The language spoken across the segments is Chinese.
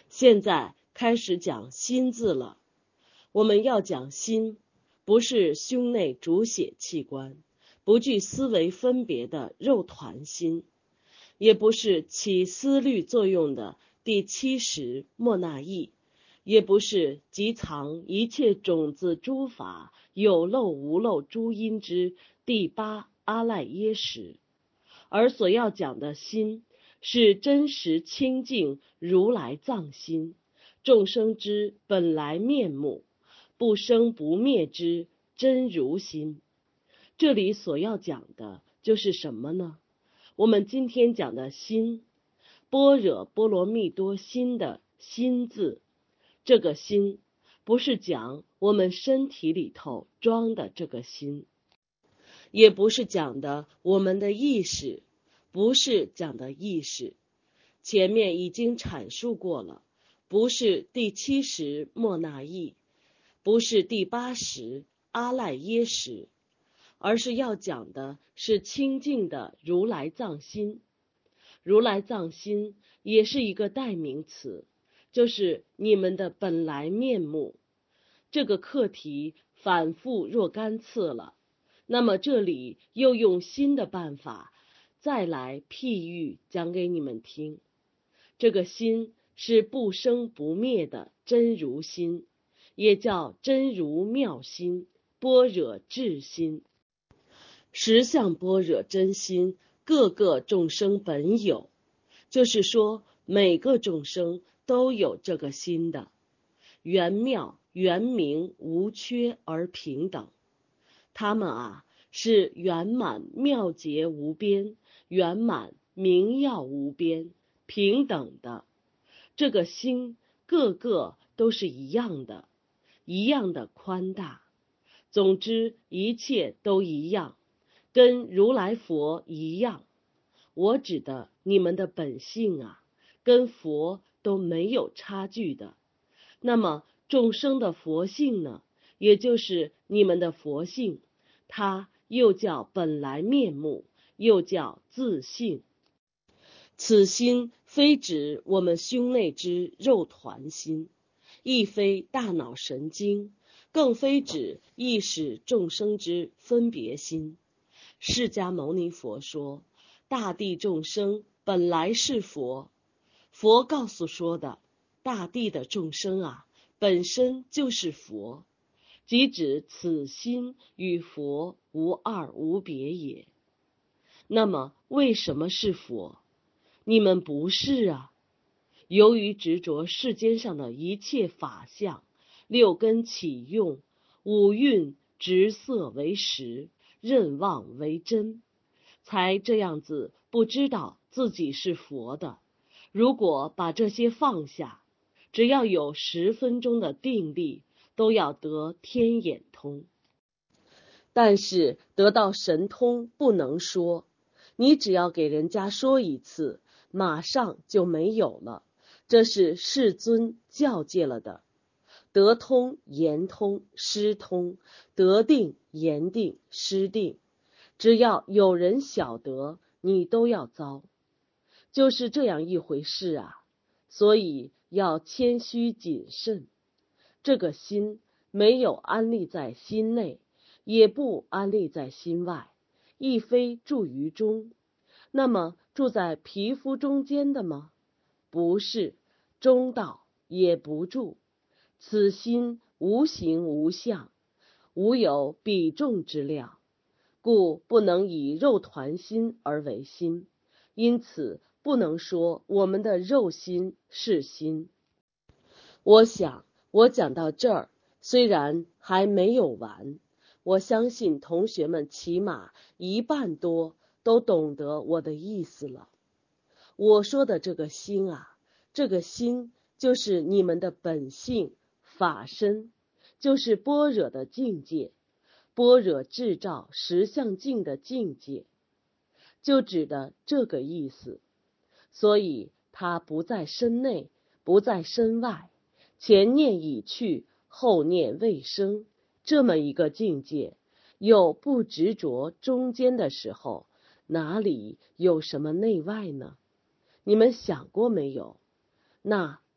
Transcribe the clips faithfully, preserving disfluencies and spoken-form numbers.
现在开始讲心字了。我们要讲心，不是胸内主血器官，不具思维分别的肉团心，也不是起思虑作用的第七识莫那意，也不是集藏一切种子诸法有漏无漏诸因之第八阿赖耶识，而所要讲的心是真实清净如来藏心，众生之本来面目，不生不灭之真如心。这里所要讲的就是什么呢？我们今天讲的心，般若波罗蜜多心的心字，这个心不是讲我们身体里头装的这个心，也不是讲的我们的意识，不是讲的意识，前面已经阐述过了，不是第七识莫那意，不是第八识阿赖耶识，而是要讲的是清净的如来藏心。如来藏心也是一个代名词，就是你们的本来面目。这个课题反复若干次了，那么这里又用新的办法再来譬喻讲给你们听。这个心是不生不灭的真如心，也叫真如妙心、般若智心。实相般若真心，各个众生本有，就是说每个众生都有这个心的，圆妙圆明无缺而平等。他们啊，是圆满妙洁无边，圆满明耀无边，平等的。这个心个个都是一样的，一样的宽大。总之一切都一样，跟如来佛一样。我指的你们的本性啊，跟佛都没有差距的。那么众生的佛性呢，也就是你们的佛性，它又叫本来面目，又叫自性。此心非指我们胸内之肉团心，亦非大脑神经，更非指意识众生之分别心。释迦牟尼佛说，大地众生本来是佛。佛告诉说的，大地的众生啊，本身就是佛，即指此心与佛无二无别也。那么为什么是佛？你们不是啊。由于执着世间上的一切法相，六根起用，五蕴执色为实，认妄为真，才这样子不知道自己是佛的。如果把这些放下，只要有十分钟的定力，都要得天眼通。但是得到神通不能说，你只要给人家说一次，马上就没有了，这是世尊教诫了的。得通言通失通，得定言定失定，只要有人晓得，你都要遭，就是这样一回事啊。所以要谦虚谨慎。这个心没有安立在心内，也不安立在心外，亦非住于中。那么住在皮肤中间的吗？不是，中道也不住。此心无形无相，无有比重之量，故不能以肉团心而为心，因此不能说我们的肉心是心。我想我讲到这儿，虽然还没有完，我相信同学们起码一半多都懂得我的意思了。我说的这个心啊，这个心就是你们的本性法身，就是般若的境界，般若智照实相境的境界，就指的这个意思。所以它不在身内，不在身外，前念已去，后念未生，这么一个境界，有不执着中间的时候，哪里有什么内外呢？你们想过没有？那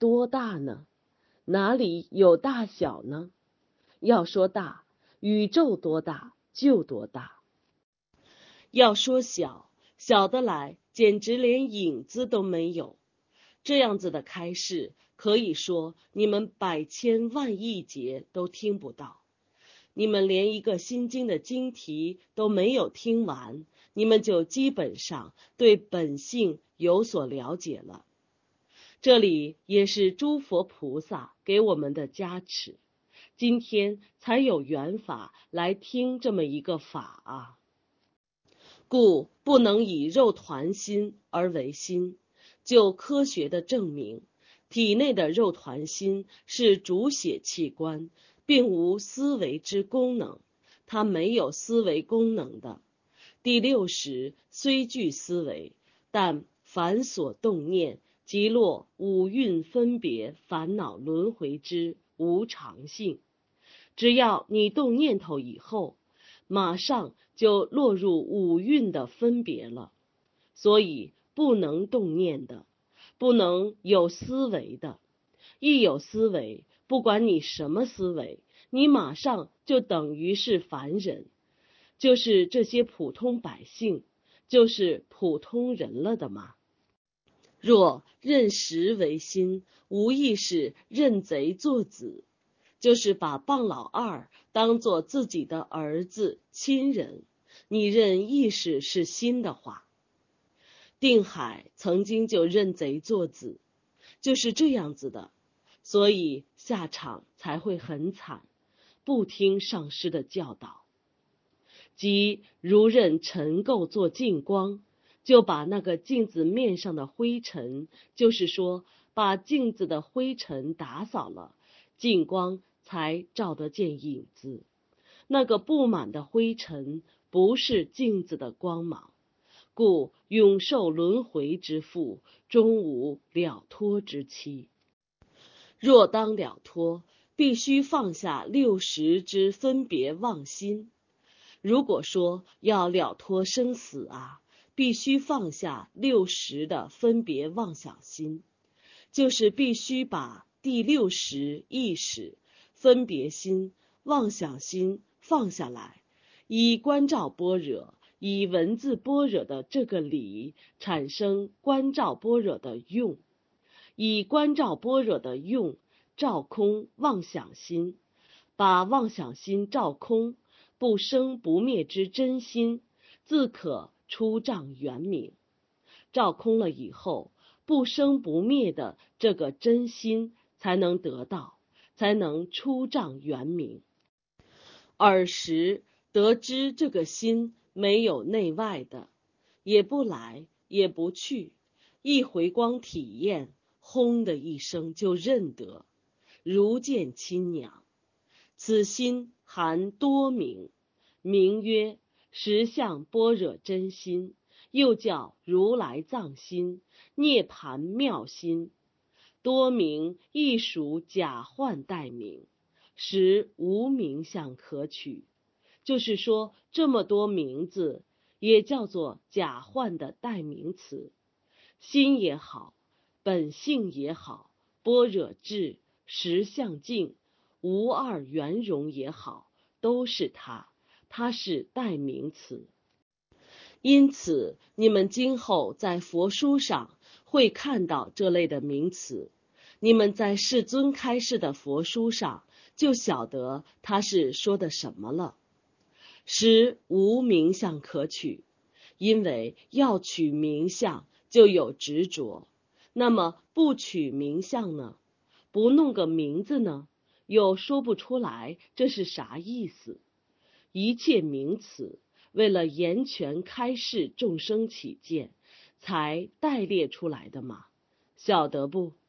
多大呢？哪里有大小呢？要说大，宇宙多大就多大；要说小，小得来简直连影子都没有。这样子的开示，可以说你们百千万亿劫都听不到。你们连一个心经的经题都没有听完，你们就基本上对本性有所了解了。这里也是诸佛菩萨给我们的加持，今天才有缘法来听这么一个法啊。故不能以肉团心而为心，就科学的证明，体内的肉团心是主血器官，并无思维之功能，它没有思维功能的。第六识虽具思维，但凡所动念，即落五蕴分别烦恼轮回之无常性。只要你动念头以后，马上就落入五蕴的分别了。所以不能动念的，不能有思维的。一有思维，不管你什么思维，你马上就等于是凡人，就是这些普通百姓，就是普通人了的嘛。若认识为心，无疑是认贼作子，就是把棒老二当作自己的儿子亲人，你认意识是心的话。定海曾经就认贼作子，就是这样子的，所以下场才会很惨，不听上师的教导。即如认尘垢做净光，就把那个镜子面上的灰尘，就是说把镜子的灰尘打扫了，净光才照得见影子。那个布满的灰尘不是镜子的光芒，故永受轮回之缚，终无了脱之期。若当了脱，必须放下六识之分别妄心。如果说要了脱生死啊，必须放下六识的分别妄想心，就是必须把第六识意识、分别心、妄想心放下来，以观照般若，以文字般若的这个理产生观照般若的用，以观照般若的用照空妄想心，把妄想心照空，不生不灭之真心，自可出障圆明。照空了以后，不生不灭的这个真心才能得到，才能出障圆明。尔时得知这个心没有内外的，也不来也不去，一回光体验，轰的一声就认得，如见亲娘。此心含多名，名曰实相般若真心，又叫如来藏心、涅盘妙心。多名亦属假幻代名，实无名相可取。就是说，这么多名字也叫做假幻的代名词。心也好，本性也好，般若智、实相净、无二圆融也好，都是它，它是代名词。因此你们今后在佛书上会看到这类的名词，你们在世尊开示的佛书上就晓得他是说的什么了。实无名相可取，因为要取名相就有执着，那么不取名相呢？不弄个名字呢？又说不出来这是啥意思。一切名词为了严权开示众生起见，才代列出来的嘛，晓得不？